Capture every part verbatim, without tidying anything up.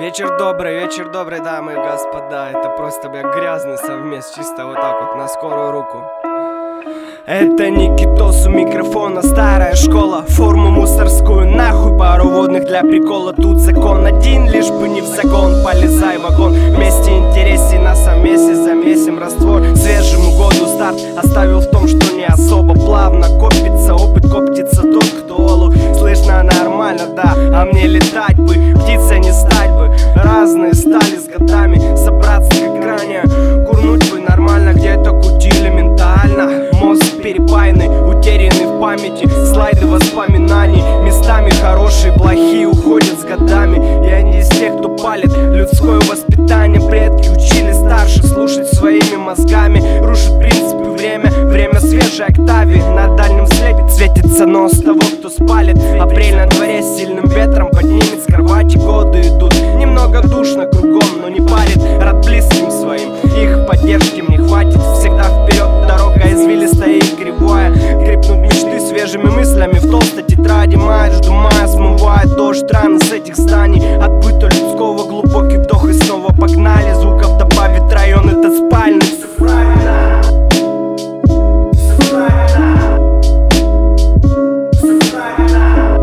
Вечер добрый, вечер добрый, дамы и господа. Это просто, бля, грязный совмес, чисто вот так вот, на скорую руку. Это Никитос у микрофона, старая школа. Форму мусорскую нахуй, пару водных для прикола. Тут закон один, лишь бы не в загон. Полезай в вагон, вместе интересней на совмесе. Замесим раствор, свежему году старт оставил в том, что не особо плавно копится. Опыт коптится тот, кто олух. Слышно нормально, да, а мне летать бы, птица не стать бы. Разные стали с годами, собраться как ранее. Курнуть бы нормально, где-то кутили ментально. Мозг перепаянный, утерянный в памяти. Слайды воспоминаний, местами хорошие, плохие уходят с годами. Я не из тех, кто палит людское воспитание. Предки учили старших слушать своими мозгами. Рушит принципы время, время свежей октавии. На дальнем слепе светится нос того, кто спалит. Апрель на дворе с сильным ветром поднимет с кровати, годы идут. Немного душно кругом, но не парит. Рад близким своим, их поддержки мне хватит. Всегда вперед, дорога извилистая и кривая. Крепнут мечты свежими мыслями в толстой тетради. Май, жду мая, смывает дождь раны с этих зданий. От быта людского глубокий вдох и снова погнали. Звуков добавит район этот спальный. Все правильно. Все правильно. Все правильно.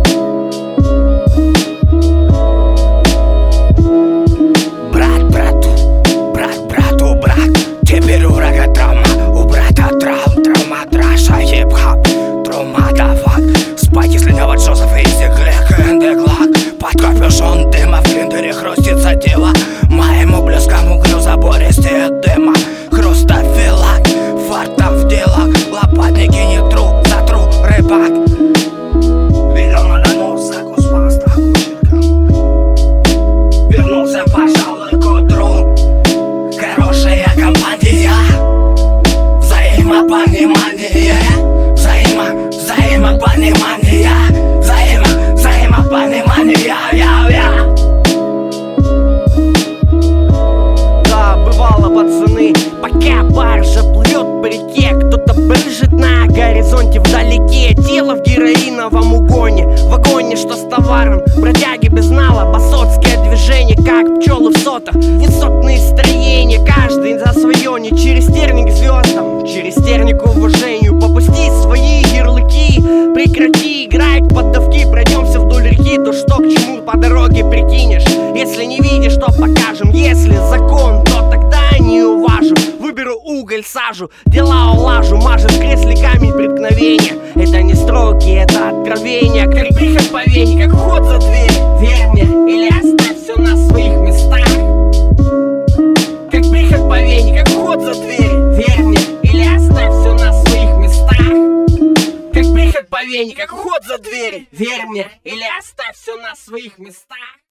Брат брату, брат брату, брат. Теперь у врага травма, у брата травм. Травма, траша, хип-хап, трума, да фак. Спать, если не вот Джозеф и Зиглек, эндеглак. Под капюшон дыма в клинтере хрустится тело. Моему близкому гну забористее дыма. Хрустофилак, фартом в делах. Лопатники не тру, затру, рыбак. Видел на Дону, закус паста, кучерком. Вернулся, пожалуй, к утру. Хорошая компания, взаимопонимание. Взаимо, взаимопонимание. Взаимо, взаимопонимание. Я, я. Да, бывало, пацаны, пока баржа плывет по реке, кто-то брыжет на горизонте вдалеке. Тело в героиновом угоне, в вагоне, что с товаром. Бродяги без нала, басотское движение, как пчелы в сотах. Высотные строения, каждый за свое. Не через терник звездам, через терник уважению. Попусти свои ярлыки, прекрати играть в поддавки. Пройдемся вдоль реки, то что к чему по дороге прикинешь. Если не видишь, то покажем. Если закон, то тогда не уважу. Выберу уголь, сажу, дела улажу. Мажет в кресле камень преткновения. Это не строки, это откровение. Как прихоть по вене, как вход за дверь. Верь мне или оставь все на своих местах. Как прихоть по вене, как вход за дверь. Верь мне или оставь все на своих местах. Как прихоть по вене, как вход за дверь. Верь мне или оставь все на своих местах.